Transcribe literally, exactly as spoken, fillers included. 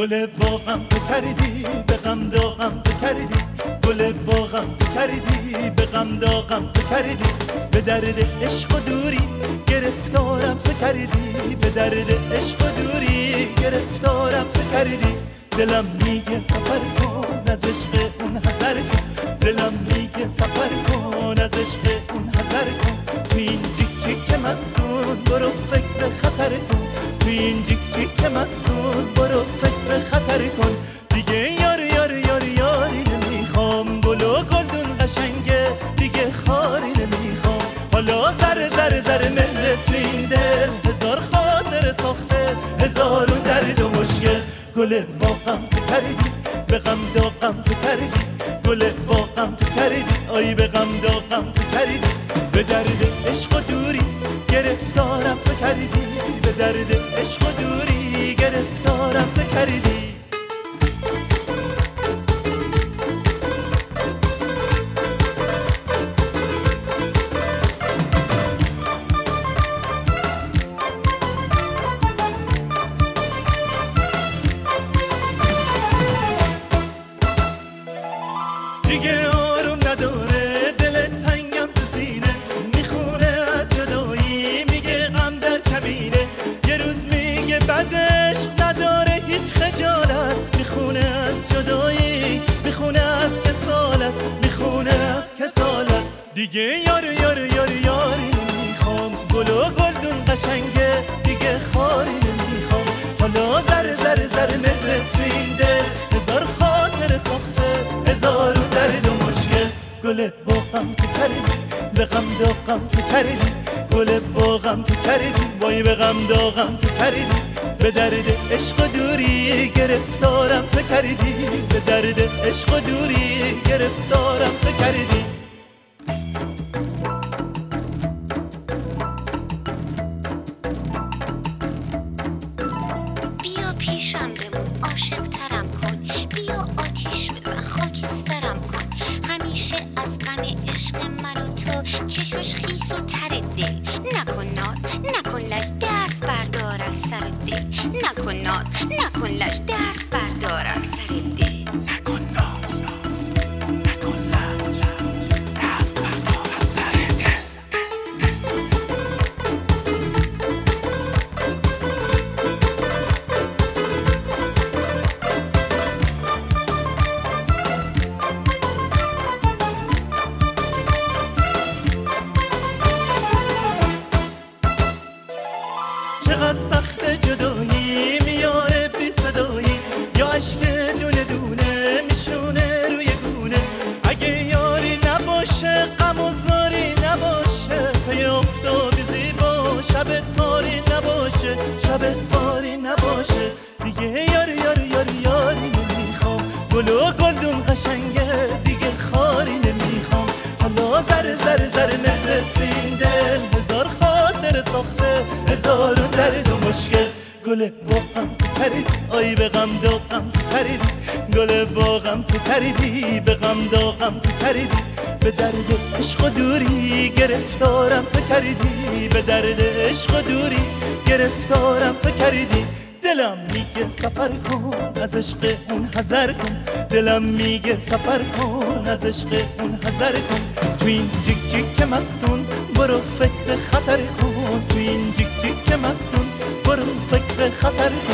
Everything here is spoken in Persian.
گل باغم تو کردی به غم داغم تو کردی، گل باغم تو کردی به غم داغم تو کردی، به درد عشق و دوری گرفتارم تو کردی، به درد عشق و دوری گرفتارم تو کردی. دلم میگه سفر کن از عشق اون حذر کن، دلم میگه سفر کن از عشق اون حذر کن، تو این جیک جیک مستون برو فکر خطر کن، تو این جیک جیک مستون برو فکر خطر کن. دیگه یار یار یار یاری نمیخوام، گل و گلدون قشنگه دیگه خاری نمیخوام، حالا زر زر زر مهر تو این دل، هزار خاطر ساخته هزارون درد و مشکل. گل باغم تو کردی به غم داغم تو کردی، گل باغم تو کردی آی به غم داغم تو کردی، به درد عشق و دوری گرفتارم تو کردی، به درد عشق و دوری گرفتارم تو کردی. دیگه آروم نداره دل تنگم تو سینه، میخونه از جدایی میگه غم در کمینه، یه روز میگه بد عشق نداره هیچ خجالت، میخونه از جدایی میخونه از کسالت، میخونه از کسالت. دیگه یار یار یار یاری نمیخوام، گل و گلدون قشنگه دیگه خاری نمیخوام، حالا زر زر زر مهر تو این دل، هزار خاطر ساخته هزارو درد و مشکل. گل باغم تو کردی به غم داغم تو کردی، گل باغم تو کردی وای به غم داغم تو کردی، به درد عشق و دوری گرفتارم تو کردی، به درد عشق و دوری گرفتارم تو کردی. بیا پیشم بمون عاشق ترم کن، بیا آتیش بزن خاکسترم کن، همیشه از غم عشق من و تو چشوش خیس و تر دل، نکن ناز نکن لش دست بردار از سر دل، نکن ناز نکن لش دست بردار از سر دل، نکن ناز نکن لج دست بردار از سر دل. چقدر سخت جدایی میاره بی صدایی، یا عشق دونه دونه میشونه روی گونه، اگه یاری نباشه غم و زاری نباشه، پی افتادی زیبا شب تاری نباشه، شب تاری نباشه. دیگه یاری یاری یاری یاری نمیخوام، گل و گلدون قشنگه دیگه خاری نمیخوام، حالا زر زر زر مهر تو این دل، هزار خاطر ساخته هزارون درد و مشکل. گل باغم تو کردی آی به غم داغم تو کردی، گل باغم تو کردی به غم داغم تو کردی، به درد عشق و دوری گرفتارم تو کردی، به درد عشق و دوری گرفتارم تو کردی. دلم میگه سفر کن از عشق اون حذر کن، دلم میگه سفر کن از عشق اون حذر کن، تو این جیک جیک مستون برو فکر خطر کن، تو این جیک جیک مستون برو فکر خطر کن.